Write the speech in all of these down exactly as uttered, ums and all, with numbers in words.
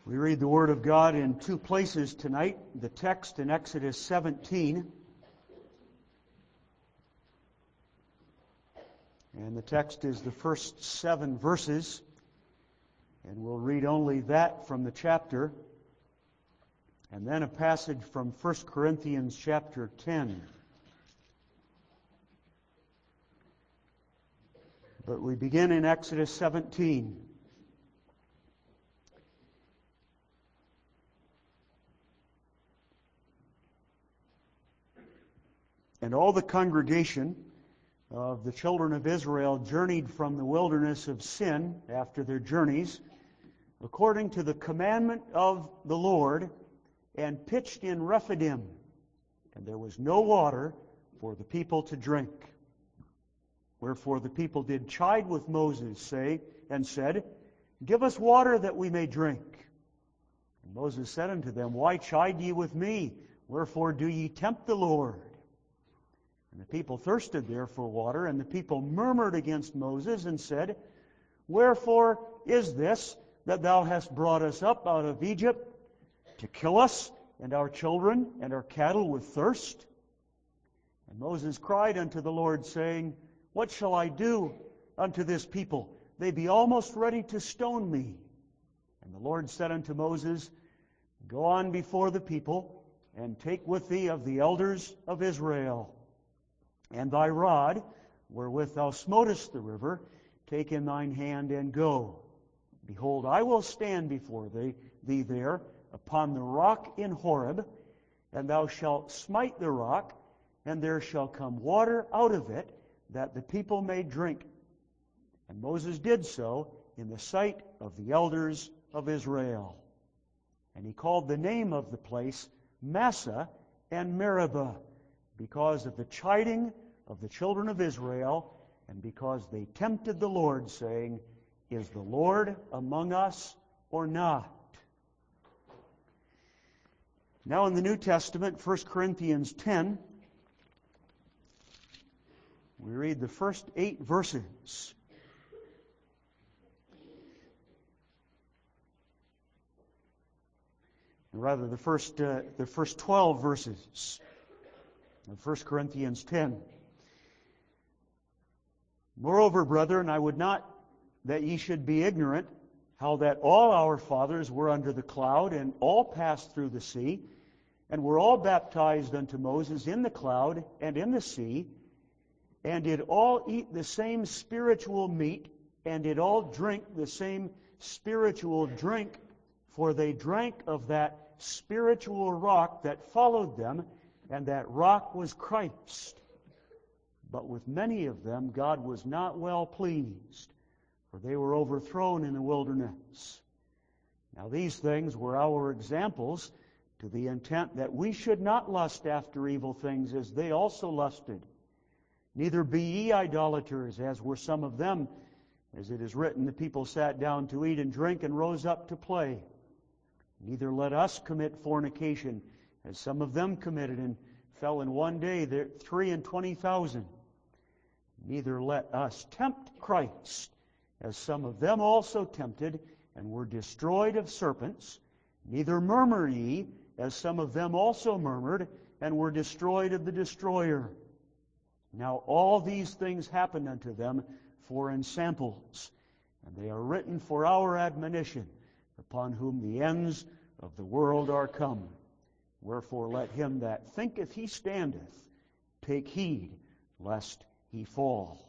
We read the Word of God in two places tonight. The text in Exodus seventeen. And the text is the first seven verses. And we'll read only that from the chapter. And then a passage from First Corinthians chapter ten. But we begin in Exodus seventeen. And all the congregation of the children of Israel journeyed from the wilderness of Sin after their journeys, according to the commandment of the Lord, and pitched in Rephidim. And there was no water for the people to drink. Wherefore the people did chide with Moses, say, and said, Give us water that we may drink. And Moses said unto them, Why chide ye with me? Wherefore do ye tempt the Lord? And the people thirsted there for water, and the people murmured against Moses and said, Wherefore is this that thou hast brought us up out of Egypt to kill us and our children and our cattle with thirst? And Moses cried unto the Lord, saying, What shall I do unto this people? They be almost ready to stone me. And the Lord said unto Moses, Go on before the people, and take with thee of the elders of Israel. And thy rod, wherewith thou smotest the river, take in thine hand and go. Behold, I will stand before thee, thee there upon the rock in Horeb, and thou shalt smite the rock, and there shall come water out of it, that the people may drink. And Moses did so in the sight of the elders of Israel. And he called the name of the place Massah and Meribah, because of the chiding of the children of Israel, and because they tempted the Lord, saying, Is the Lord among us or not? Now in the New Testament, First Corinthians ten, we read the first eight verses. Or rather, the first uh, the first twelve verses of First Corinthians ten. Moreover, brethren, I would not that ye should be ignorant how that all our fathers were under the cloud, and all passed through the sea, and were all baptized unto Moses in the cloud and in the sea, and did all eat the same spiritual meat, and did all drink the same spiritual drink, for they drank of that spiritual rock that followed them, and that rock was Christ. But with many of them God was not well pleased, for they were overthrown in the wilderness. Now these things were our examples, to the intent that we should not lust after evil things, as they also lusted. Neither be ye idolaters, as were some of them. As it is written, the people sat down to eat and drink, and rose up to play. Neither let us commit fornication, as some of them committed, and fell in one day there three and twenty thousand. Neither let us tempt Christ, as some of them also tempted, and were destroyed of serpents. Neither murmur ye, as some of them also murmured, and were destroyed of the destroyer. Now all these things happened unto them for ensamples, and they are written for our admonition, upon whom the ends of the world are come. Wherefore let him that thinketh he standeth take heed lest he fall.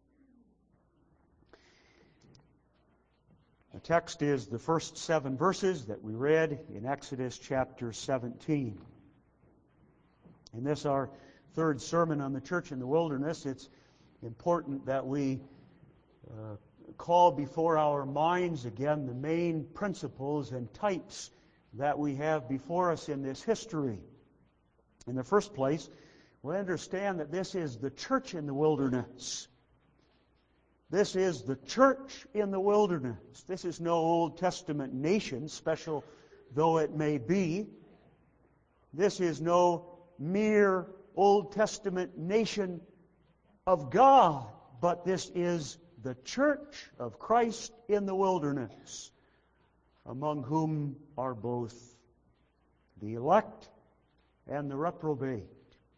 The text is the first seven verses that we read in Exodus chapter seventeen. In this, our third sermon on the church in the wilderness, it's important that we uh, call before our minds again the main principles and types that we have before us in this history. In the first place, we understand that this is the church in the wilderness. This is the church in the wilderness. This is no Old Testament nation, special though it may be. This is no mere Old Testament nation of God, but this is the church of Christ in the wilderness. among whom are both the elect and the reprobate.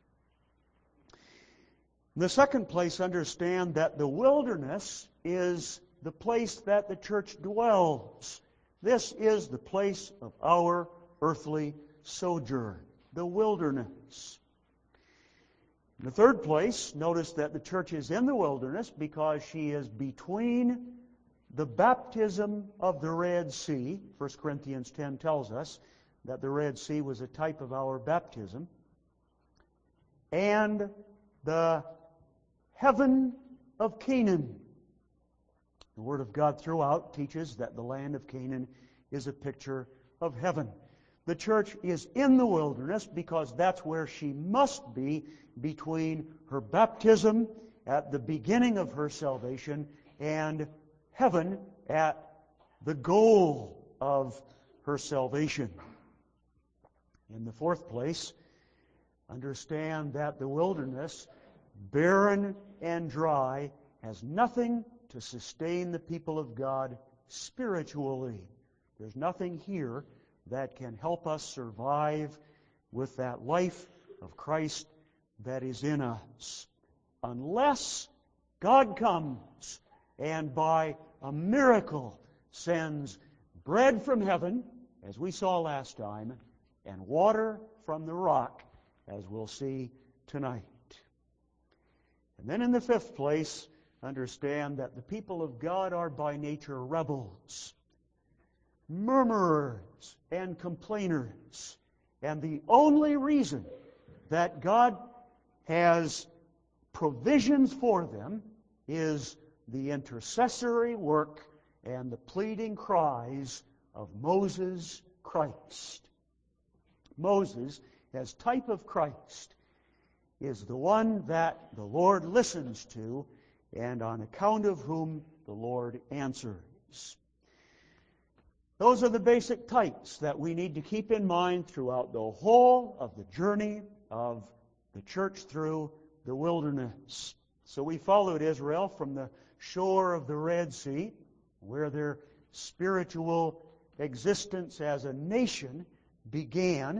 In the second place, understand that the wilderness is the place that the church dwells. This is the place of our earthly sojourn, the wilderness. In the third place, notice that the church is in the wilderness because she is between the baptism of the Red Sea. First Corinthians ten tells us that the Red Sea was a type of our baptism. And the heaven of Canaan. The Word of God throughout teaches that the land of Canaan is a picture of heaven. The church is in the wilderness because that's where she must be between her baptism at the beginning of her salvation and heaven at the goal of her salvation. In the fourth place, understand that the wilderness, barren and dry, has nothing to sustain the people of God spiritually. There's nothing here that can help us survive with that life of Christ that is in us, unless God comes and by a miracle sends bread from heaven, as we saw last time, and water from the rock, as we'll see tonight. And then in the fifth place, understand that the people of God are by nature rebels, murmurers, and complainers. And the only reason that God has provisions for them is the intercessory work and the pleading cries of Moses Christ. Moses, as type of Christ, is the one that the Lord listens to and on account of whom the Lord answers. Those are the basic types that we need to keep in mind throughout the whole of the journey of the church through the wilderness. So we followed Israel from the shore of the Red Sea, where their spiritual existence as a nation began,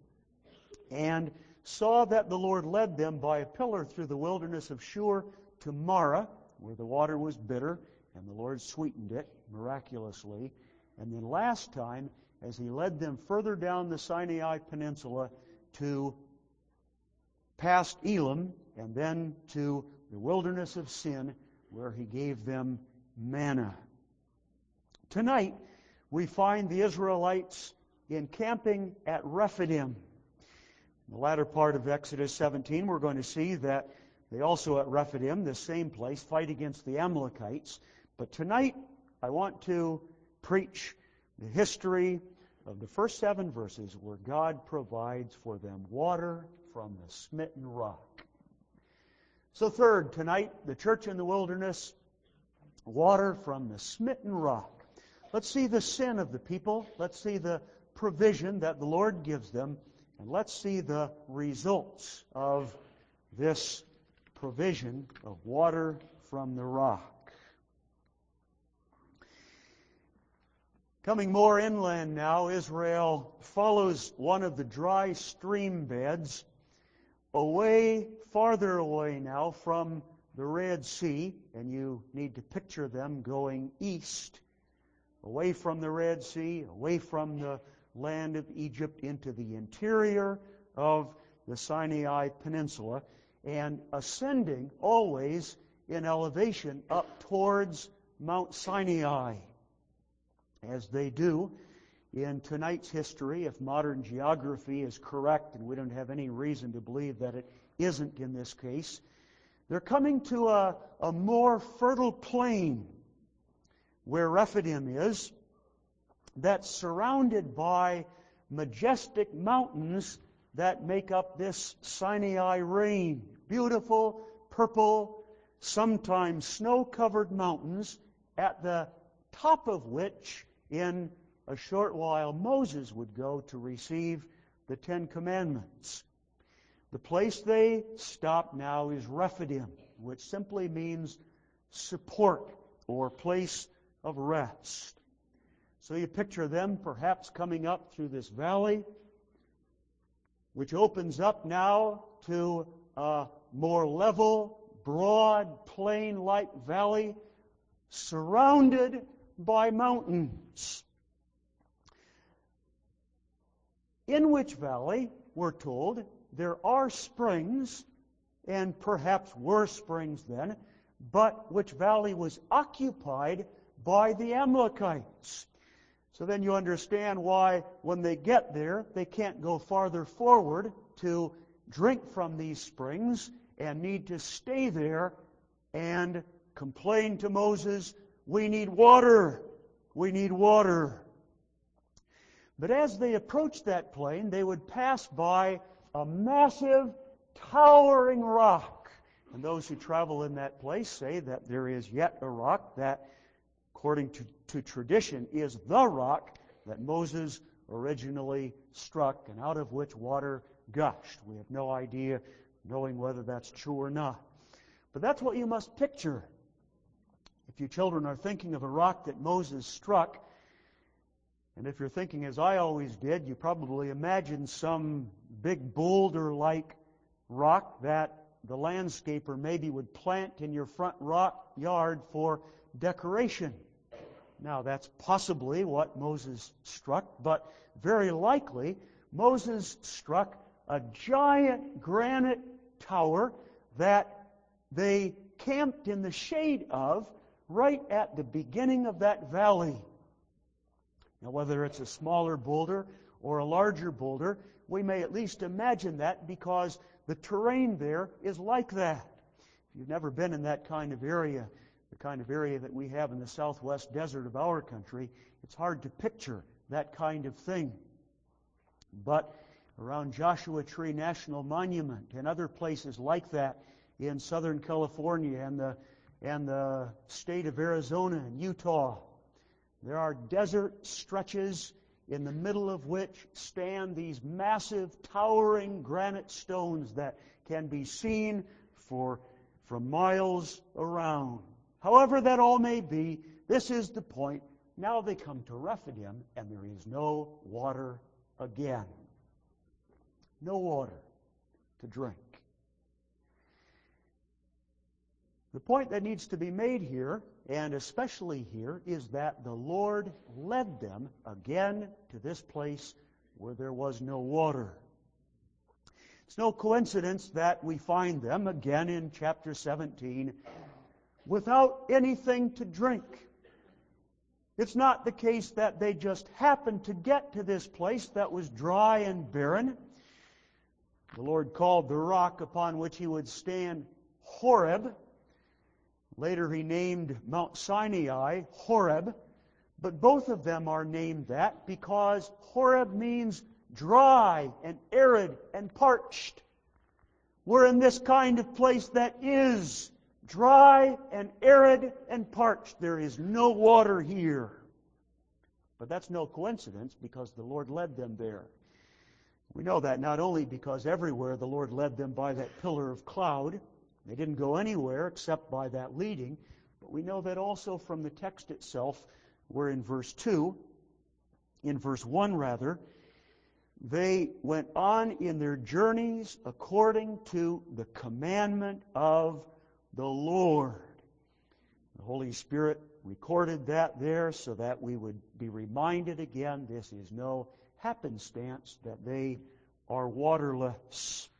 and saw that the Lord led them by a pillar through the wilderness of Shur to Marah, where the water was bitter, and the Lord sweetened it miraculously. And then last time, as He led them further down the Sinai Peninsula to past Elim, and then to the wilderness of Sin, where He gave them manna. Tonight, we find the Israelites encamping at Rephidim. In the latter part of Exodus seventeen, we're going to see that they also at Rephidim, the same place, fight against the Amalekites. But tonight, I want to preach the history of the first seven verses where God provides for them water from the smitten rock. So third, tonight, the church in the wilderness, water from the smitten rock. Let's see the sin of the people. Let's see the provision that the Lord gives them. And let's see the results of this provision of water from the rock. Coming more inland now, Israel follows one of the dry stream beds away, farther away now from the Red Sea, and you need to picture them going east, away from the Red Sea, away from the land of Egypt into the interior of the Sinai Peninsula, and ascending always in elevation up towards Mount Sinai, as they do in tonight's history, if modern geography is correct, and we don't have any reason to believe that it isn't in this case. They're coming to a, a more fertile plain where Rephidim is, that's surrounded by majestic mountains that make up this Sinai range. Beautiful, purple, sometimes snow-covered mountains, at the top of which, in a short while, Moses would go to receive the Ten Commandments. The place they stop now is Rephidim, which simply means support or place of rest. So you picture them perhaps coming up through this valley, which opens up now to a more level, broad, plain-like valley surrounded by mountains. In which valley, we're told, there are springs, and perhaps were springs then, but which valley was occupied by the Amalekites. So then you understand why when they get there, they can't go farther forward to drink from these springs and need to stay there and complain to Moses, "We need water, we need water." But as they approached that plain, they would pass by a massive, towering rock. And those who travel in that place say that there is yet a rock that, according to, to tradition, is the rock that Moses originally struck and out of which water gushed. We have no idea knowing whether that's true or not. But that's what you must picture. If you children are thinking of a rock that Moses struck, and if you're thinking as I always did, you probably imagine some big boulder-like rock that the landscaper maybe would plant in your front rock yard for decoration. Now, that's possibly what Moses struck, but very likely Moses struck a giant granite tower that they camped in the shade of right at the beginning of that valley. Now, whether it's a smaller boulder or a larger boulder, we may at least imagine that because the terrain there is like that. If you've never been in that kind of area, the kind of area that we have in the southwest desert of our country, it's hard to picture that kind of thing. But around Joshua Tree National Monument and other places like that in Southern California and the, and the state of Arizona and Utah, there are desert stretches in the middle of which stand these massive, towering granite stones that can be seen for, for miles around. However that all may be, this is the point. Now they come to Rephidim, and there is no water again. No water to drink. The point that needs to be made here, and especially here, is that the Lord led them again to this place where there was no water. It's no coincidence that we find them again in chapter seventeen without anything to drink. It's not the case that they just happened to get to this place that was dry and barren. The Lord called the rock upon which he would stand Horeb. Later he named Mount Sinai Horeb, but both of them are named that because Horeb means dry and arid and parched. We're in this kind of place that is dry and arid and parched. There is no water here. But that's no coincidence because the Lord led them there. We know that not only because everywhere the Lord led them by that pillar of cloud. They didn't go anywhere except by that leading. But we know that also from the text itself, where in verse two, in verse one rather, they went on in their journeys according to the commandment of the Lord. The Holy Spirit recorded that there so that we would be reminded again, this is no happenstance that they are waterless.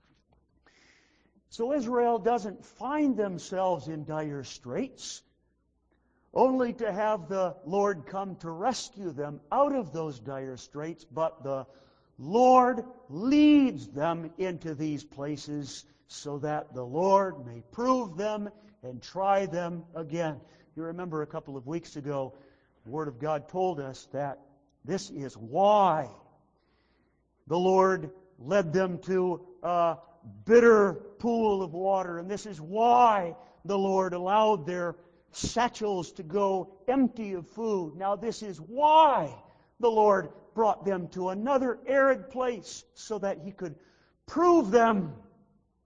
So Israel doesn't find themselves in dire straits, only to have the Lord come to rescue them out of those dire straits, but the Lord leads them into these places so that the Lord may prove them and try them again. You remember a couple of weeks ago, the Word of God told us that this is why the Lord led them to a bitter pool of water, and this is why the Lord allowed their satchels to go empty of food. Now this is why the Lord brought them to another arid place so that He could prove them.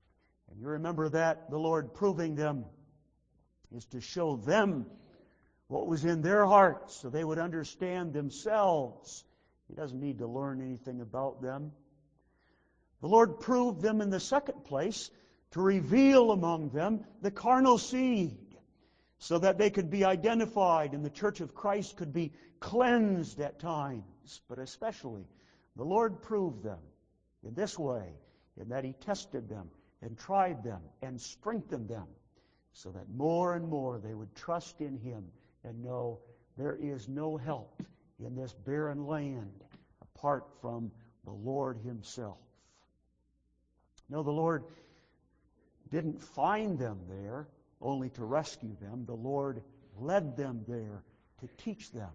And you remember that the Lord proving them is to show them what was in their hearts so they would understand themselves. He doesn't need to learn anything about them. The Lord proved them in the second place to reveal among them the carnal seed, so that they could be identified and the church of Christ could be cleansed at times. But especially, the Lord proved them in this way, in that He tested them and tried them and strengthened them, so that more and more they would trust in Him and know there is no help in this barren land apart from the Lord Himself. No, the Lord didn't find them there only to rescue them. The Lord led them there to teach them.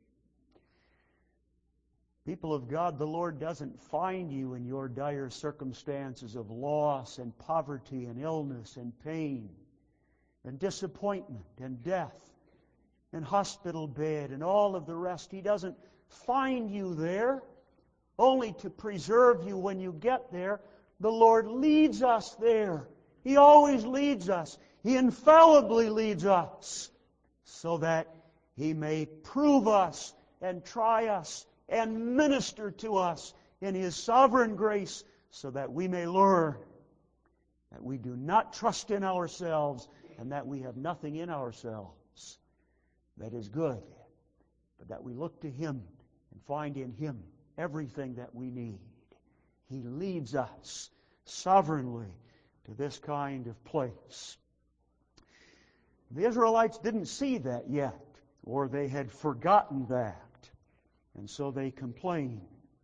People of God, the Lord doesn't find you in your dire circumstances of loss and poverty and illness and pain and disappointment and death and hospital bed and all of the rest. He doesn't find you there only to preserve you when you get there. The Lord leads us there. He always leads us. He infallibly leads us so that He may prove us and try us and minister to us in His sovereign grace so that we may learn that we do not trust in ourselves and that we have nothing in ourselves that is good, but that we look to Him and find in Him everything that we need. He leads us sovereignly to this kind of place. The Israelites didn't see that yet, or they had forgotten that, and so they complained.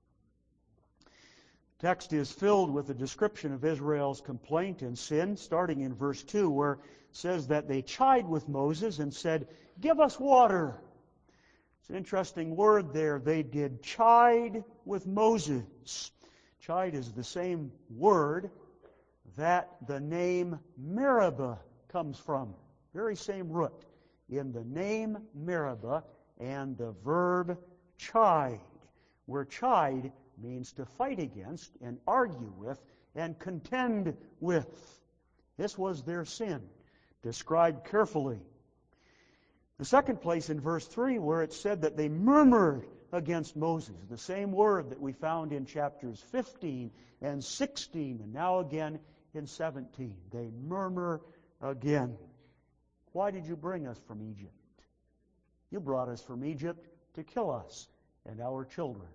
The text is filled with a description of Israel's complaint and sin, starting in verse two, where it says that they chide with Moses and said, "Give us water." It's an interesting word there. They did chide with Moses. Chide is the same word that the name Meribah comes from. Very same root in the name Meribah and the verb chide, where chide means to fight against and argue with and contend with. This was their sin, described carefully. The second place in verse three, where it said that they murmured against Moses, the same word that we found in chapters fifteen and sixteen, and now again in seventeen. They murmur again. Why did you bring us from Egypt? You brought us from Egypt to kill us and our children.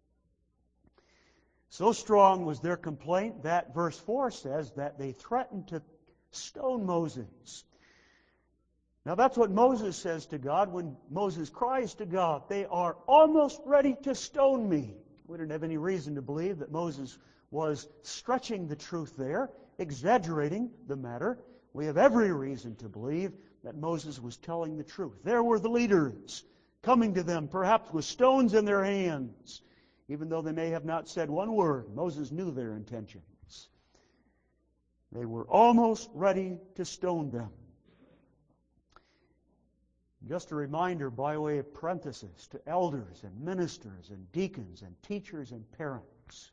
So strong was their complaint that verse four says that they threatened to stone Moses. Now that's what Moses says to God when Moses cries to God, "They are almost ready to stone me." We don't have any reason to believe that Moses was stretching the truth there, exaggerating the matter. We have every reason to believe that Moses was telling the truth. There were the leaders coming to them, perhaps with stones in their hands. Even though they may have not said one word, Moses knew their intentions. They were almost ready to stone them. Just a reminder by way of parenthesis to elders and ministers and deacons and teachers and parents.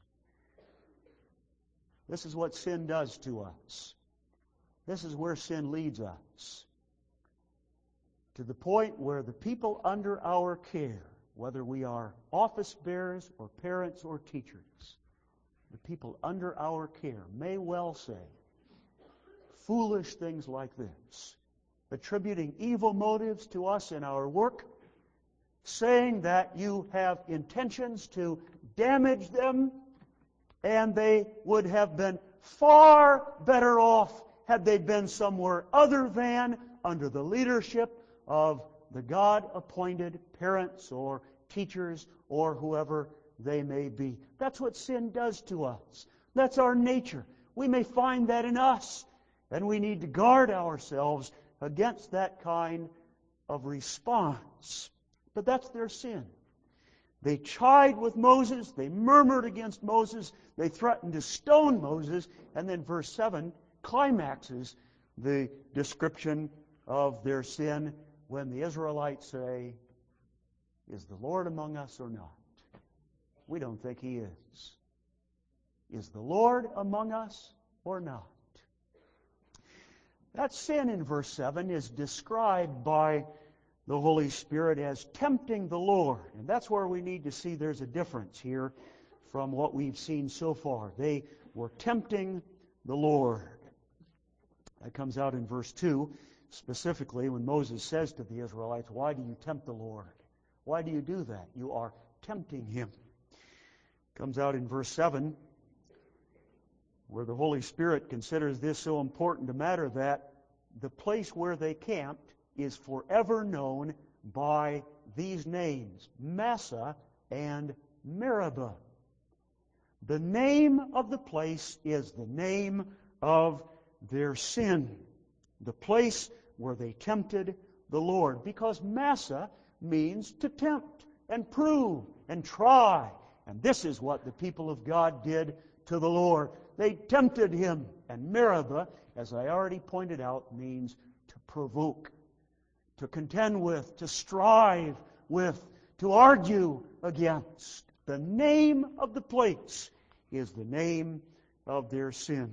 This is what sin does to us. This is where sin leads us. To the point where the people under our care, whether we are office bearers or parents or teachers, the people under our care may well say foolish things like this, attributing evil motives to us in our work, saying that you have intentions to damage them, and they would have been far better off had they been somewhere other than under the leadership of the God-appointed parents or teachers or whoever they may be. That's what sin does to us. That's our nature. We may find that in us, and we need to guard ourselves against that kind of response. But that's their sin. They chide with Moses, they murmured against Moses, they threatened to stone Moses, and then verse seven climaxes the description of their sin when the Israelites say, "Is the Lord among us or not?" We don't think He is. Is the Lord among us or not? That sin in verse seven is described by the Holy Spirit as tempting the Lord. And that's where we need to see there's a difference here from what we've seen so far. They were tempting the Lord. That comes out in verse two, specifically when Moses says to the Israelites, "Why do you tempt the Lord? Why do you do that? You are tempting Him." Comes out in verse seven, where the Holy Spirit considers this so important a matter that the place where they camped is forever known by these names, Massah and Meribah. The name of the place is the name of their sin, the place where they tempted the Lord, because Massah means to tempt and prove and try. And this is what the people of God did to the Lord. They tempted Him. And Meribah, as I already pointed out, means to provoke, to contend with, to strive with, to argue against. The name of the place is the name of their sin.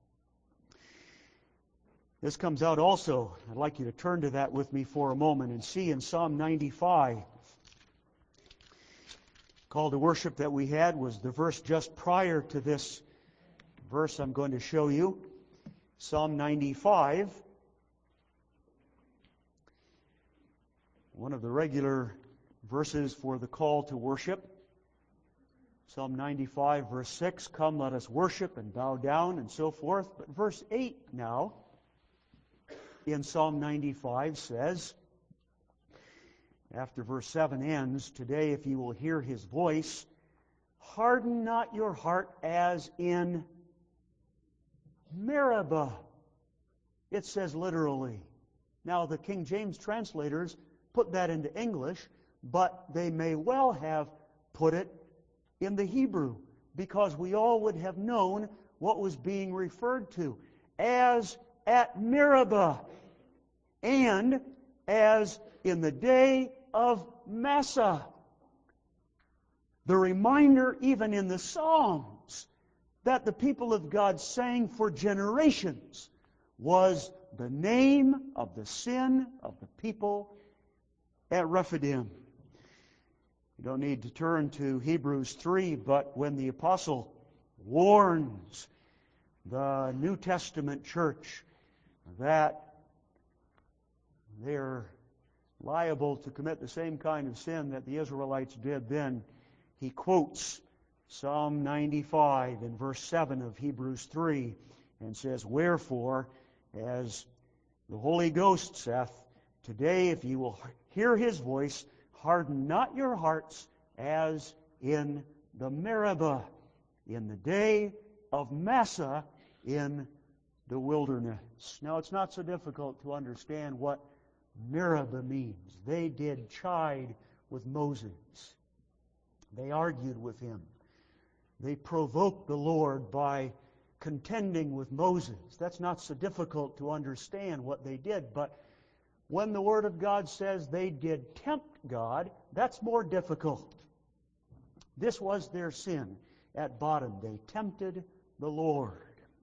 This comes out also. I'd like you to turn to that with me for a moment and see in Psalm ninety-five. Call to worship that we had was the verse just prior to this verse I'm going to show you. Psalm ninety-five. One of the regular verses for the call to worship. Psalm ninety-five, verse six, "Come, let us worship and bow down," and so forth. But verse eight now, in Psalm ninety-five, says, after verse seven ends, "Today if you will hear His voice, harden not your heart as in Meribah." It says literally. Now the King James translators put that into English, but they may well have put it in the Hebrew, because we all would have known what was being referred to. As at Meribah, and as in the day of Massah. The reminder even in the Psalms that the people of God sang for generations was the name of the sin of the people at Rephidim. You don't need to turn to Hebrews three, but when the apostle warns the New Testament church that they're liable to commit the same kind of sin that the Israelites did then, he quotes Psalm ninety-five in verse seven of Hebrews three and says, "Wherefore, as the Holy Ghost saith, today if you will hear His voice, harden not your hearts as in the Meribah, in the day of Massah in the wilderness." Now it's not so difficult to understand what Meribah means. They did chide with Moses. They argued with him. They provoked the Lord by contending with Moses. That's not so difficult to understand what they did, but when the Word of God says they did tempt God, that's more difficult. This was their sin at bottom. They tempted the Lord.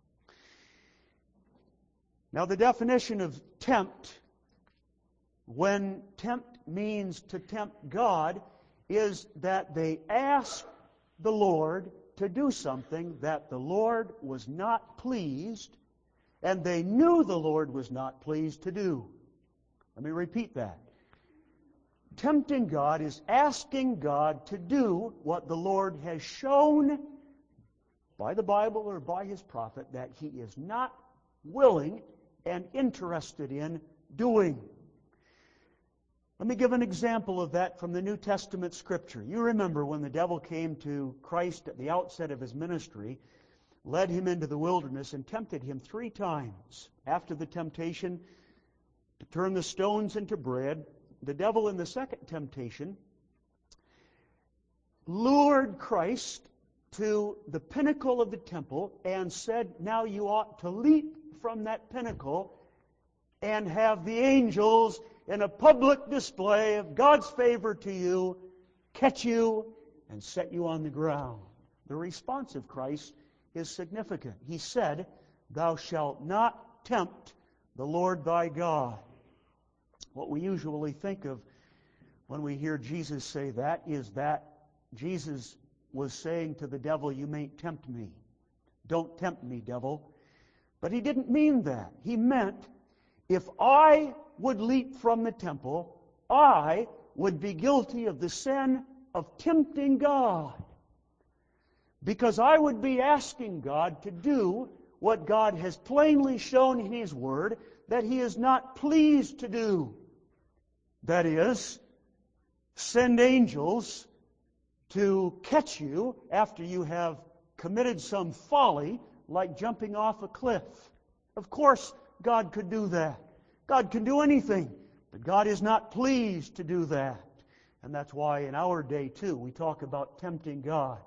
Now the definition of tempt, when tempt means to tempt God, is that they asked the Lord to do something that the Lord was not pleased, and they knew the Lord was not pleased to do. Let me repeat that. Tempting God is asking God to do what the Lord has shown by the Bible or by His prophet that He is not willing and interested in doing. Let me give an example of that from the New Testament Scripture. You remember when the devil came to Christ at the outset of His ministry, led Him into the wilderness and tempted Him three times. After the temptation to turn the stones into bread, the devil in the second temptation lured Christ to the pinnacle of the temple and said, "Now you ought to leap from that pinnacle and have the angels in a public display of God's favor to you, catch you and set you on the ground." The response of Christ is significant. He said, "Thou shalt not tempt the Lord thy God." What we usually think of when we hear Jesus say that is that Jesus was saying to the devil, "You may tempt me. Don't tempt me, devil." But he didn't mean that. He meant, if I would leap from the temple, I would be guilty of the sin of tempting God. Because I would be asking God to do what God has plainly shown in His Word that He is not pleased to do. That is, send angels to catch you after you have committed some folly like jumping off a cliff. Of course, God could do that. God can do anything, but God is not pleased to do that. And that's why in our day, too, we talk about tempting God.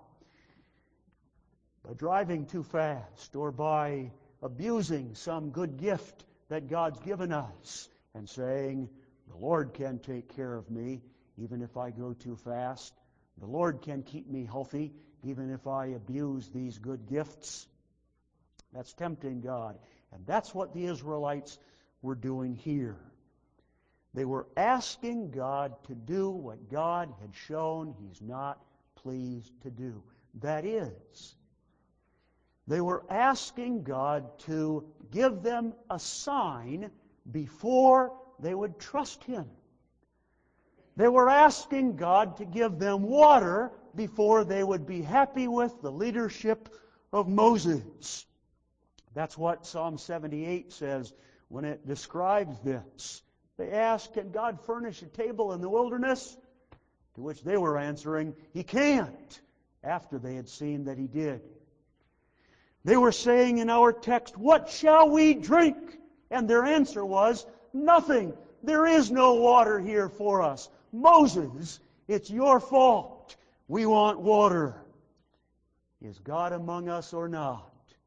By driving too fast or by abusing some good gift that God's given us and saying, "The Lord can take care of me even if I go too fast. The Lord can keep me healthy even if I abuse these good gifts." That's tempting God. And that's what the Israelites were doing here. They were asking God to do what God had shown He's not pleased to do. That is, they were asking God to give them a sign before they would trust Him. They were asking God to give them water before they would be happy with the leadership of Moses. That's what Psalm seventy-eight says when it describes this. They asked, "Can God furnish a table in the wilderness?" To which they were answering, "He can't," after they had seen that He did. They were saying in our text, "What shall we drink?" And their answer was, "Nothing. There is no water here for us. Moses, it's your fault. We want water. Is God among us or not?"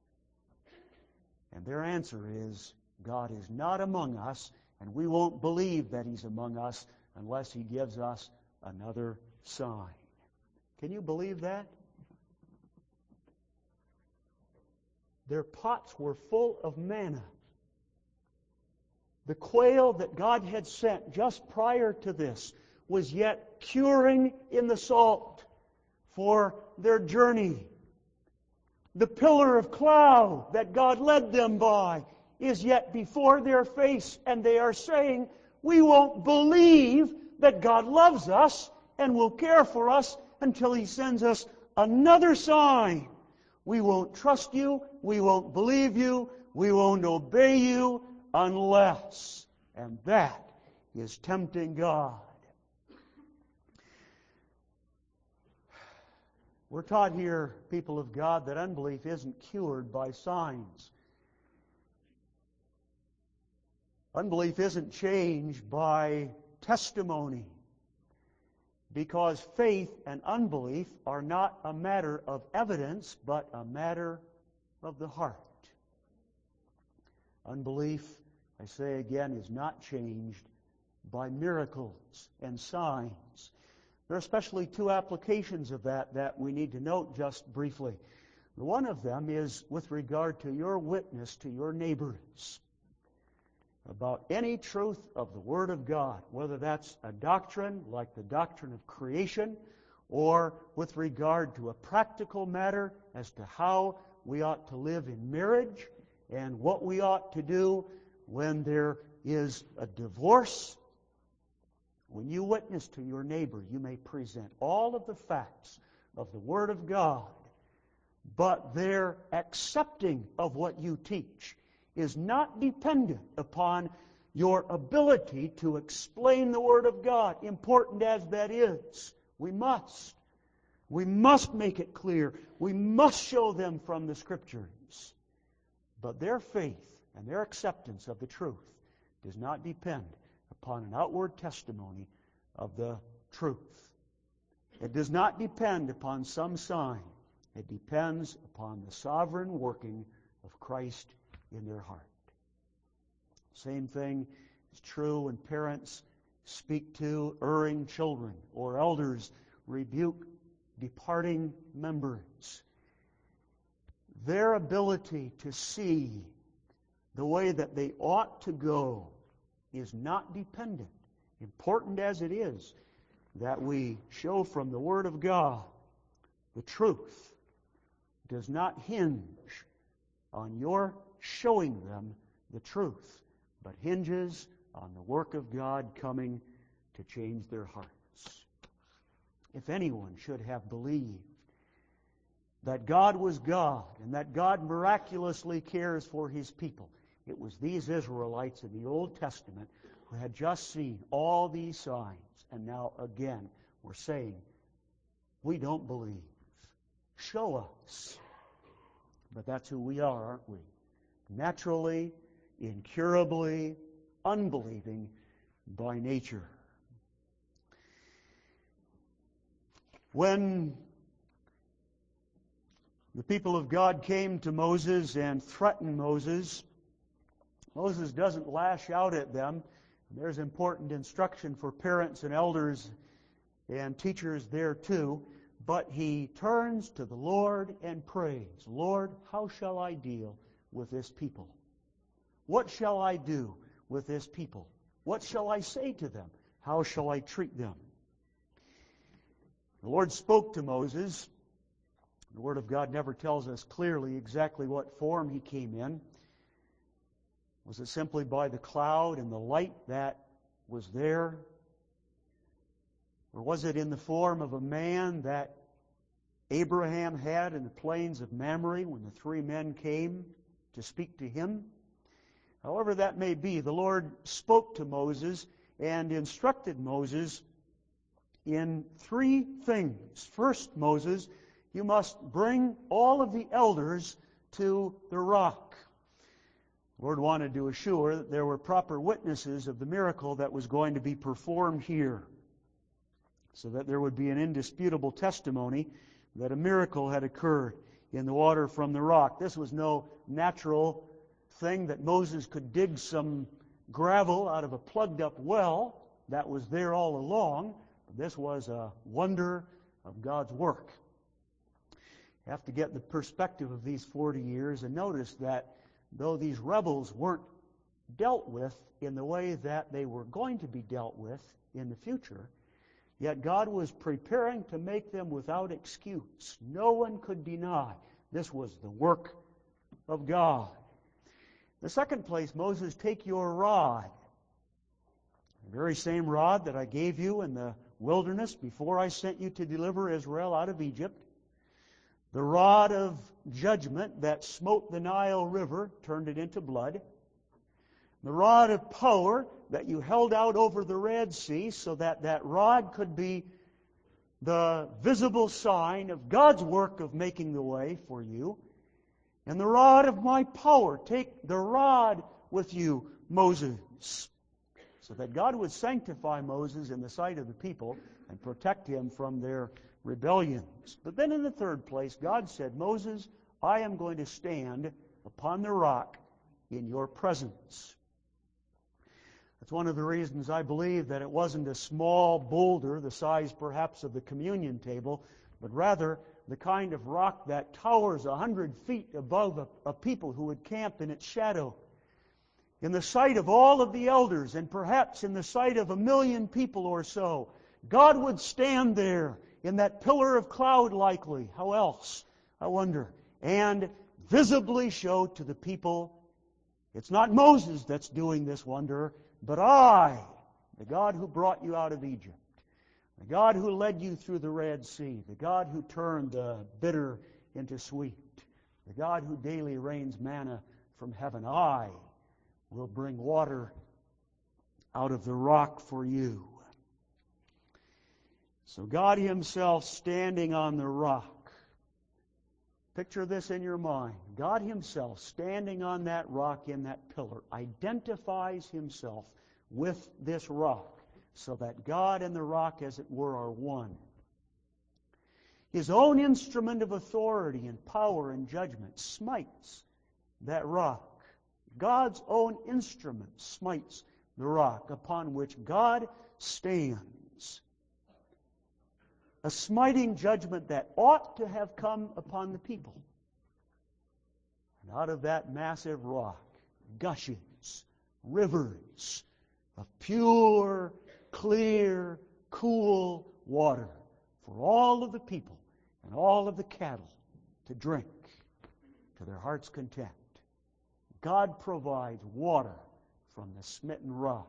And their answer is, God is not among us, and we won't believe that He's among us unless He gives us another sign. Can you believe that? Their pots were full of manna. The quail that God had sent just prior to this was yet curing in the salt for their journey. The pillar of cloud that God led them by is yet before their face, and they are saying, "We won't believe that God loves us and will care for us until He sends us another sign. We won't trust you, we won't believe you, we won't obey you unless." And that is tempting God. We're taught here, people of God, that unbelief isn't cured by signs. Unbelief isn't changed by testimony, because faith and unbelief are not a matter of evidence, but a matter of the heart. Unbelief, I say again, is not changed by miracles and signs. There are especially two applications of that that we need to note just briefly. One of them is with regard to your witness to your neighbors about any truth of the Word of God, whether that's a doctrine like the doctrine of creation, or with regard to a practical matter as to how we ought to live in marriage and what we ought to do when there is a divorce. When you witness to your neighbor, you may present all of the facts of the Word of God, but their accepting of what you teach is not dependent upon your ability to explain the Word of God, important as that is. We must. We must make it clear. We must show them from the Scriptures. But their faith and their acceptance of the truth does not depend upon an outward testimony of the truth. It does not depend upon some sign. It depends upon the sovereign working of Christ in their heart. Same thing is true when parents speak to erring children or elders rebuke departing members. Their ability to see the way that they ought to go is not dependent, important as it is that we show from the Word of God the truth, does not hinge on your showing them the truth, but hinges on the work of God coming to change their hearts. If anyone should have believed that God was God and that God miraculously cares for His people, it was these Israelites in the Old Testament who had just seen all these signs, and now again were saying, we don't believe. Show us. But that's who we are, aren't we? Naturally, incurably, unbelieving by nature. When the people of God came to Moses and threatened Moses, Moses doesn't lash out at them. There's important instruction for parents and elders and teachers there too. But he turns to the Lord and prays, Lord, how shall I deal with this people? What shall I do with this people? What shall I say to them? How shall I treat them? The Lord spoke to Moses. The Word of God never tells us clearly exactly what form He came in. Was it simply by the cloud and the light that was there? Or was it in the form of a man that Abraham had in the plains of Mamre when the three men came to speak to him? However that may be, the Lord spoke to Moses and instructed Moses in three things. First, Moses, you must bring all of the elders to the rock. The Lord wanted to assure that there were proper witnesses of the miracle that was going to be performed here, so that there would be an indisputable testimony that a miracle had occurred in the water from the rock. This was no natural thing that Moses could dig some gravel out of a plugged up well. That was there all along. This was a wonder of God's work. You have to get the perspective of these forty years and notice that though these rebels weren't dealt with in the way that they were going to be dealt with in the future, yet God was preparing to make them without excuse. No one could deny this was the work of God. The second place, Moses, take your rod, the very same rod that I gave you in the wilderness before I sent you to deliver Israel out of Egypt, the rod of judgment that smote the Nile River, turned it into blood, the rod of power that you held out over the Red Sea so that that rod could be the visible sign of God's work of making the way for you, and the rod of my power. Take the rod with you, Moses, so that God would sanctify Moses in the sight of the people and protect him from their rebellions. But then in the third place, God said, Moses, I am going to stand upon the rock in your presence. That's one of the reasons I believe that it wasn't a small boulder, the size perhaps of the communion table, but rather the kind of rock that towers a hundred feet above a, a people who would camp in its shadow. In the sight of all of the elders, and perhaps in the sight of a million people or so, God would stand there in that pillar of cloud likely. How else, I wonder? And visibly show to the people, it's not Moses that's doing this wonder, but I, the God who brought you out of Egypt, the God who led you through the Red Sea, the God who turned the bitter into sweet, the God who daily rains manna from heaven, I will bring water out of the rock for you. So God Himself standing on the rock. Picture this in your mind. God Himself standing on that rock in that pillar identifies Himself with this rock so that God and the rock, as it were, are one. His own instrument of authority and power and judgment smites that rock. God's own instrument smites the rock upon which God stands. A smiting judgment that ought to have come upon the people. And out of that massive rock gushes rivers of pure, clear, cool water for all of the people and all of the cattle to drink to their heart's content. God provides water from the smitten rock.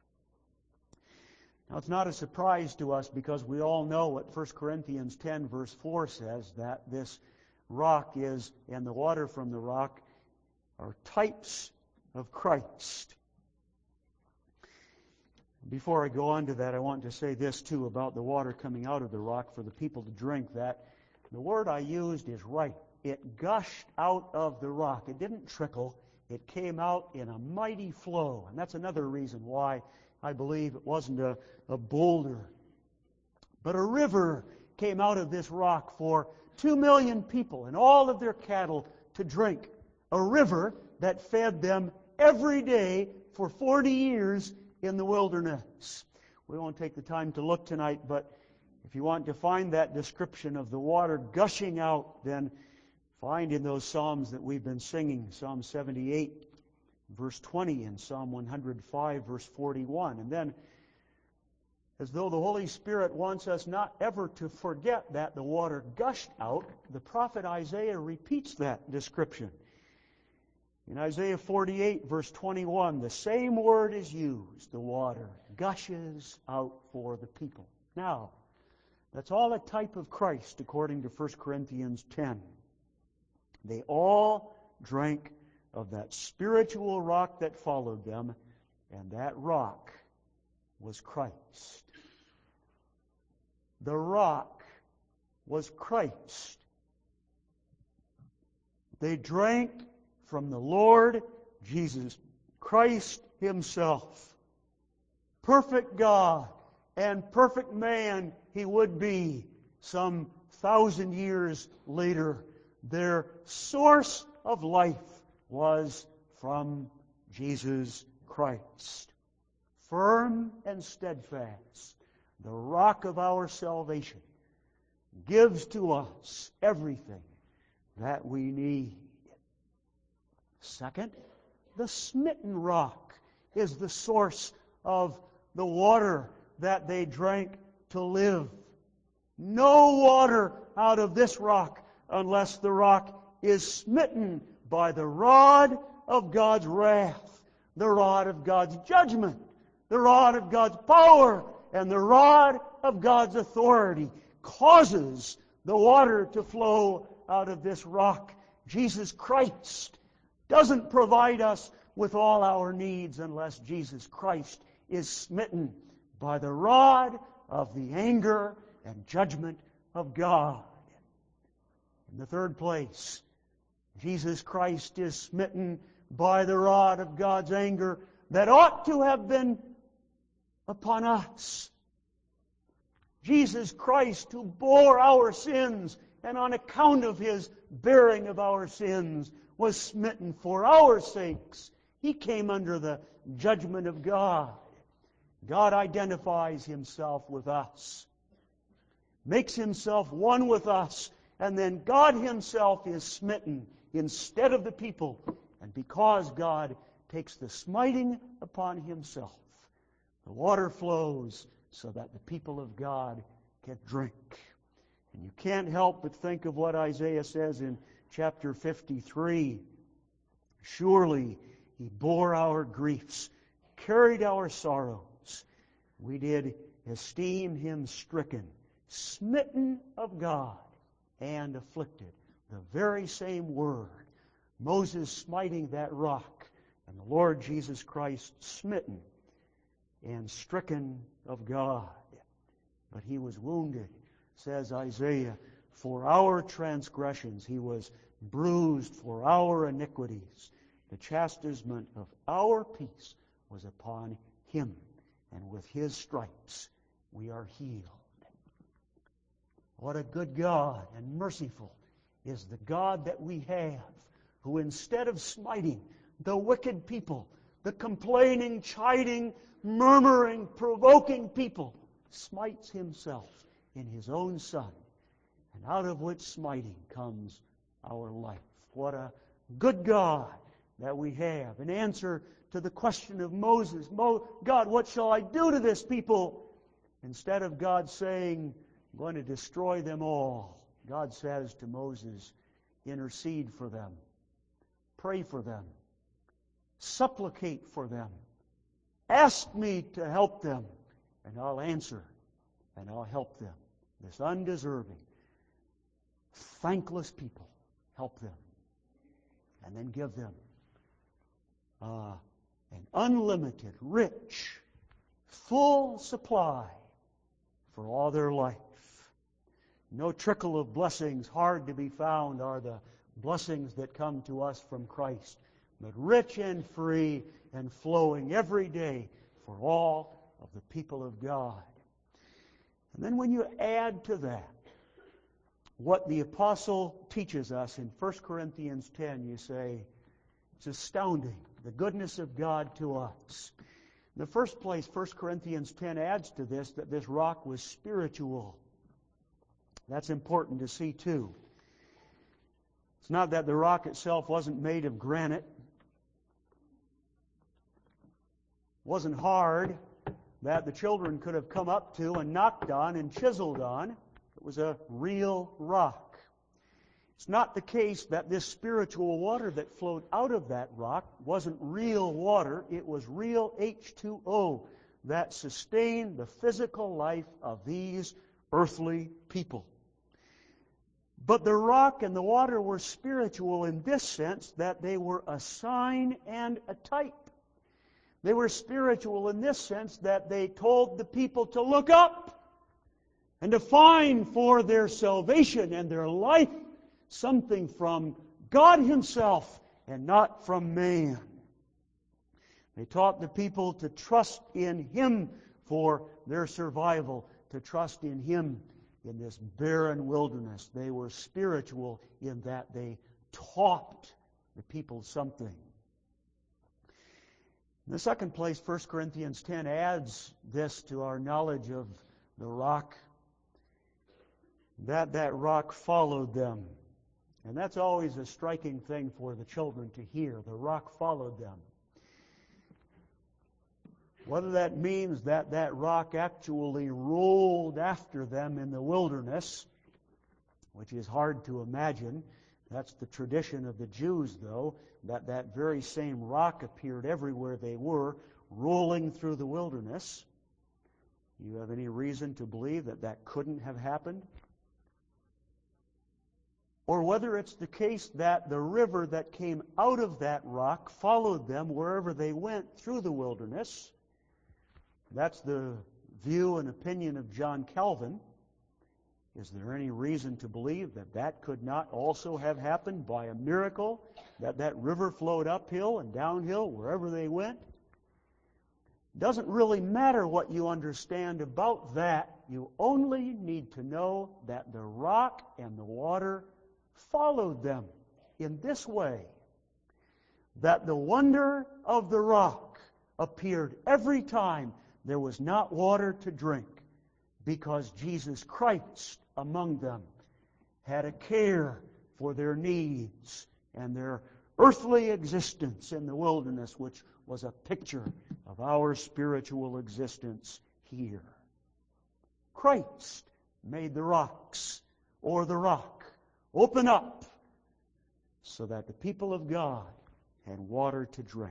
Now, it's not a surprise to us because we all know what First Corinthians ten verse four says, that this rock is, and the water from the rock are types of Christ. Before I go on to that, I want to say this too about the water coming out of the rock for the people to drink, that the word I used is right. It gushed out of the rock. It didn't trickle. It came out in a mighty flow. And that's another reason why I believe it wasn't a, a boulder, but a river came out of this rock for two million people and all of their cattle to drink. A river that fed them every day for forty years in the wilderness. We won't take the time to look tonight, but if you want to find that description of the water gushing out, then find in those Psalms that we've been singing, Psalm seventy-eight, verse twenty, and Psalm one hundred five, verse forty-one. And then, as though the Holy Spirit wants us not ever to forget that the water gushed out, the prophet Isaiah repeats that description. In Isaiah forty-eight, verse twenty-one, the same word is used. The water gushes out for the people. Now, that's all a type of Christ, according to First Corinthians ten. They all drank of that spiritual rock that followed them, and that rock was Christ. The rock was Christ. They drank from the Lord Jesus Christ Himself. Perfect God and perfect man He would be some thousand years later. Their source of life was from Jesus Christ. Firm and steadfast, the rock of our salvation gives to us everything that we need. Second, the smitten rock is the source of the water that they drank to live. No water out of this rock unless the rock is smitten by the rod of God's wrath, the rod of God's judgment, the rod of God's power, and the rod of God's authority causes the water to flow out of this rock. Jesus Christ doesn't provide us with all our needs unless Jesus Christ is smitten by the rod of the anger and judgment of God. In the third place, Jesus Christ is smitten by the rod of God's anger that ought to have been upon us. Jesus Christ, who bore our sins, and on account of His bearing of our sins, was smitten for our sakes. He came under the judgment of God. God identifies Himself with us, makes Himself one with us, and then God Himself is smitten instead of the people. And because God takes the smiting upon Himself, the water flows so that the people of God can drink. And you can't help but think of what Isaiah says in chapter fifty-three. Surely He bore our griefs, carried our sorrows. We did esteem Him stricken, smitten of God, and afflicted. The very same word. Moses smiting that rock, and the Lord Jesus Christ smitten and stricken of God. But He was wounded, says Isaiah, for our transgressions. He was bruised for our iniquities. The chastisement of our peace was upon Him, and with His stripes we are healed. What a good God and merciful is the God that we have, who instead of smiting the wicked people, the complaining, chiding, murmuring, provoking people, smites Himself in His own Son, and out of which smiting comes our life. What a good God that we have. In answer to to the question of Moses. Mo- God, what shall I do to this people? Instead of God saying, I'm going to destroy them all, God says to Moses, intercede for them. Pray for them. Supplicate for them. Ask me to help them, and I'll answer, and I'll help them. This undeserving, thankless people, help them. And then give them uh, an unlimited, rich, full supply for all their life. No trickle of blessings hard to be found are the blessings that come to us from Christ, but rich and free and flowing every day for all of the people of God. And then when you add to that what the apostle teaches us in First Corinthians ten, you say, it's astounding, the goodness of God to us. In the first place, First Corinthians ten adds to this that this rock was spiritual. That's important to see too. It's not that the rock itself wasn't made of granite, wasn't hard, that the children could have come up to and knocked on and chiseled on. It was a real rock. It's not the case that this spiritual water that flowed out of that rock wasn't real water. It was real H two O that sustained the physical life of these earthly people. But the rock and the water were spiritual in this sense that they were a sign and a type. They were spiritual in this sense that they told the people to look up and to find for their salvation and their life something from God Himself and not from man. They taught the people to trust in Him for their survival, to trust in Him in this barren wilderness. They were spiritual in that they taught the people something. In the second place, First Corinthians ten adds this to our knowledge of the rock, that that rock followed them. And that's always a striking thing for the children to hear. The rock followed them. Whether that means that that rock actually rolled after them in the wilderness, which is hard to imagine. That's the tradition of the Jews, though, that that very same rock appeared everywhere they were, rolling through the wilderness. You have any reason to believe that that couldn't have happened? Or whether it's the case that the river that came out of that rock followed them wherever they went through the wilderness. That's the view and opinion of John Calvin. Is there any reason to believe that that could not also have happened by a miracle, that that river flowed uphill and downhill wherever they went? It doesn't really matter what you understand about that. You only need to know that the rock and the water followed them in this way, that the wonder of the rock appeared every time there was not water to drink, because Jesus Christ among them had a care for their needs and their earthly existence in the wilderness, which was a picture of our spiritual existence here. Christ made the rocks, or the rock, open up so that the people of God had water to drink.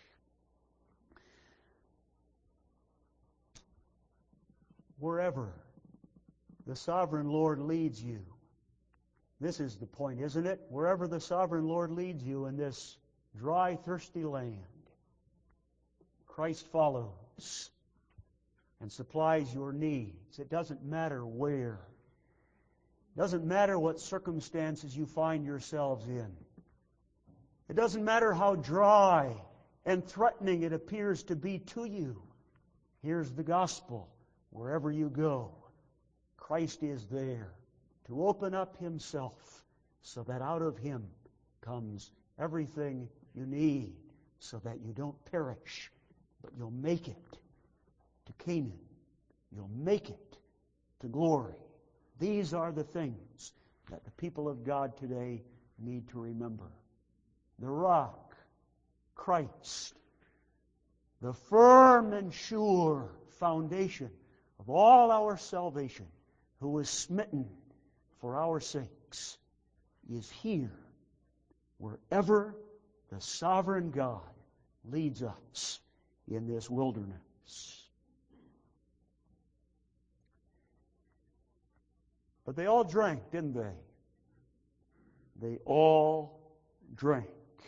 Wherever the sovereign Lord leads you, this is the point, isn't it? Wherever the sovereign Lord leads you in this dry, thirsty land, Christ follows and supplies your needs. It doesn't matter where. It doesn't matter what circumstances you find yourselves in. It doesn't matter how dry and threatening it appears to be to you. Here's the gospel. Wherever you go, Christ is there to open up Himself so that out of Him comes everything you need so that you don't perish, but you'll make it to Canaan. You'll make it to glory. These are the things that the people of God today need to remember. The rock, Christ, the firm and sure foundation of all our salvation, who was smitten for our sakes, is here wherever the sovereign God leads us in this wilderness. But they all drank, didn't they? They all drank.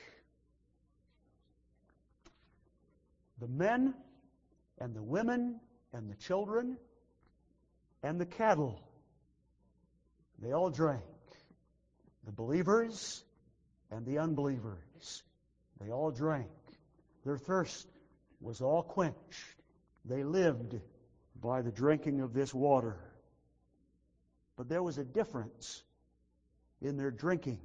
The men and the women and the children and the cattle, they all drank. The believers and the unbelievers, they all drank. Their thirst was all quenched. They lived by the drinking of this water. But there was a difference in their drinking.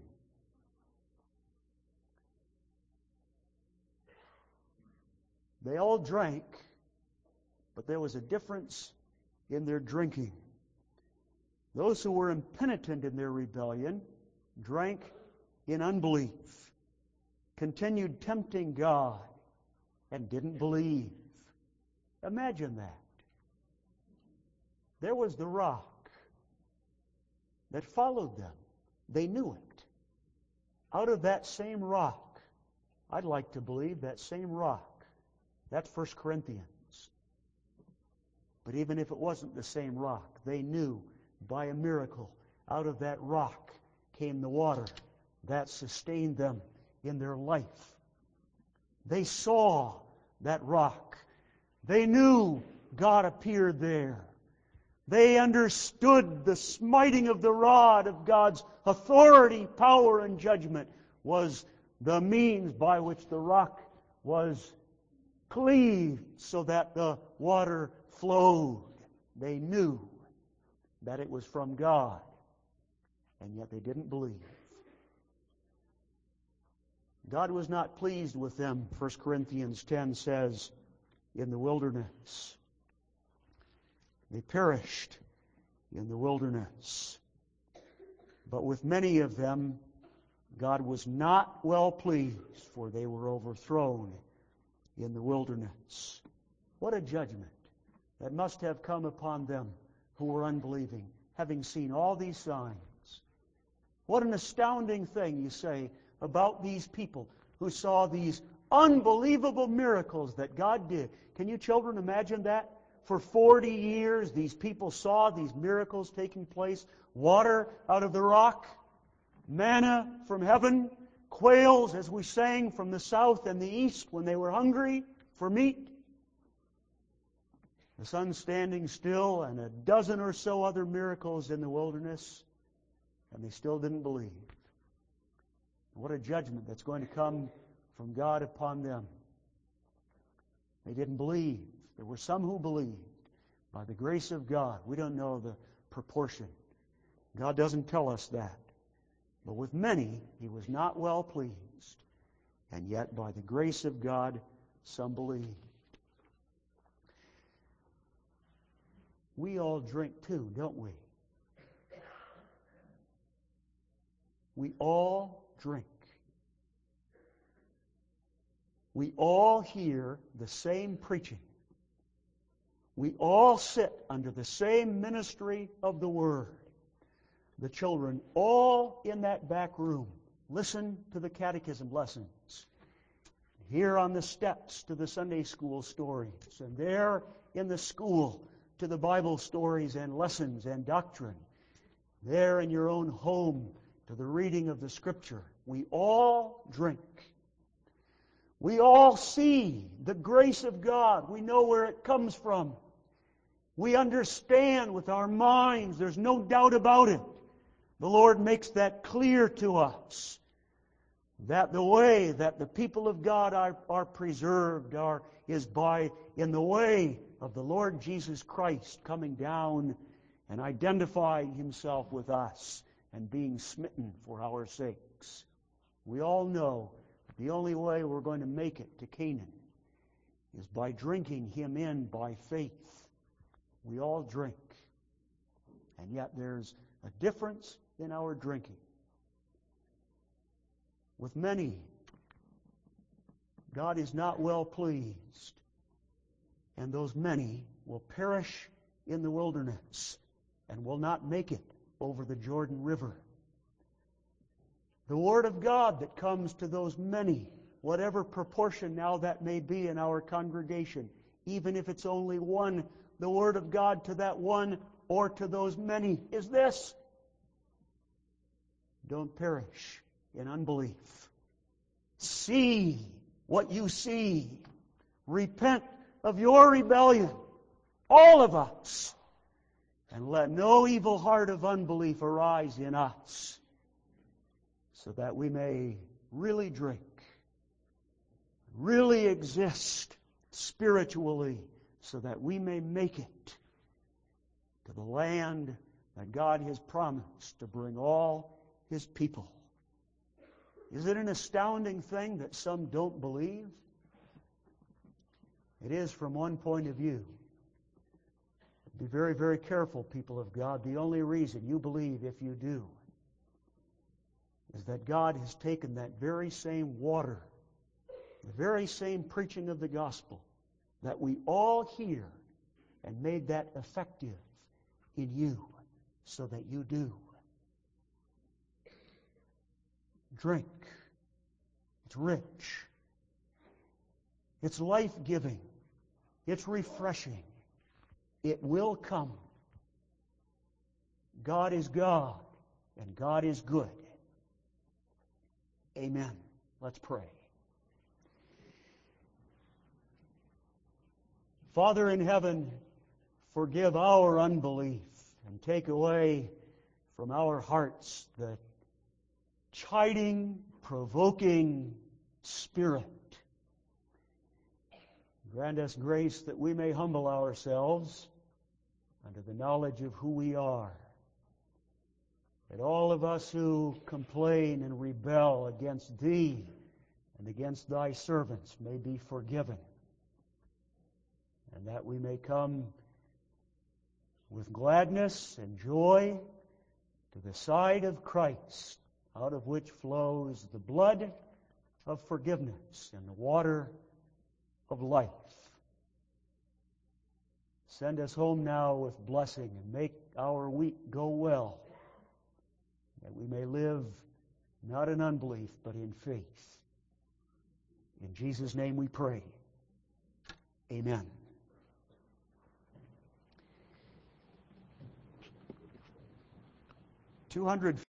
They all drank, but there was a difference in their drinking. Those who were impenitent in their rebellion drank in unbelief, continued tempting God, and didn't believe. Imagine that. There was the rock that followed them. They knew it. Out of that same rock, I'd like to believe that same rock, that's First Corinthians. But even if it wasn't the same rock, they knew by a miracle, out of that rock came the water that sustained them in their life. They saw that rock. They knew God appeared there. They understood the smiting of the rod of God's authority, power, and judgment was the means by which the rock was cleaved so that the water flowed. They knew that it was from God, and yet they didn't believe. God was not pleased with them, First Corinthians ten says, in the wilderness. They perished in the wilderness. But with many of them, God was not well pleased, for they were overthrown in the wilderness. What a judgment that must have come upon them who were unbelieving, having seen all these signs. What an astounding thing, you say, about these people who saw these unbelievable miracles that God did. Can you children imagine that? For forty years, these people saw these miracles taking place. Water out of the rock, manna from heaven, quails, as we sang, from the south and the east when they were hungry for meat. The sun standing still, and a dozen or so other miracles in the wilderness, and they still didn't believe. What a judgment that's going to come from God upon them. They didn't believe. There were some who believed. By the grace of God, we don't know the proportion. God doesn't tell us that. But with many, He was not well pleased. And yet, by the grace of God, some believed. We all drink too, don't we? We all drink. We all hear the same preaching. We all sit under the same ministry of the Word. The children all in that back room listen to the catechism lessons. Here on the steps to the Sunday school stories. And there in the school to the Bible stories and lessons and doctrine. There in your own home to the reading of the Scripture. We all drink. We all see the grace of God. We know where it comes from. We understand with our minds. There's no doubt about it. The Lord makes that clear to us. That the way that the people of God are, are preserved are, is by in the way of the Lord Jesus Christ coming down and identifying Himself with us and being smitten for our sakes. We all know the only way we're going to make it to Canaan is by drinking Him in by faith. We all drink. And yet there's a difference in our drinking. With many, God is not well pleased. and those many will perish in the wilderness and will not make it over the Jordan River. The Word of God that comes to those many, whatever proportion now that may be in our congregation, even if it's only one, the Word of God to that one or to those many is this: don't perish in unbelief. See what you see. Repent of your rebellion, all of us, and let no evil heart of unbelief arise in us, so that we may really drink, really exist spiritually, so that we may make it to the land that God has promised to bring all His people. Is it an astounding thing that some don't believe? It is from one point of view. Be very, very careful, people of God. The only reason you believe, if you do, is that God has taken that very same water, the very same preaching of the gospel that we all hear, and made that effective in you so that you do. Drink. It's rich. It's life-giving. It's refreshing. It will come. God is God, and God is good. Amen. Let's pray. Father in heaven, forgive our unbelief and take away from our hearts the chiding, provoking spirit. Grant us grace that we may humble ourselves under the knowledge of who we are. That all of us who complain and rebel against Thee and against Thy servants may be forgiven. And that we may come with gladness and joy to the side of Christ, out of which flows the blood of forgiveness and the water of life. Send us home now with blessing and make our week go well, that we may live not in unbelief but in faith. In Jesus' name we pray. Amen. two hundred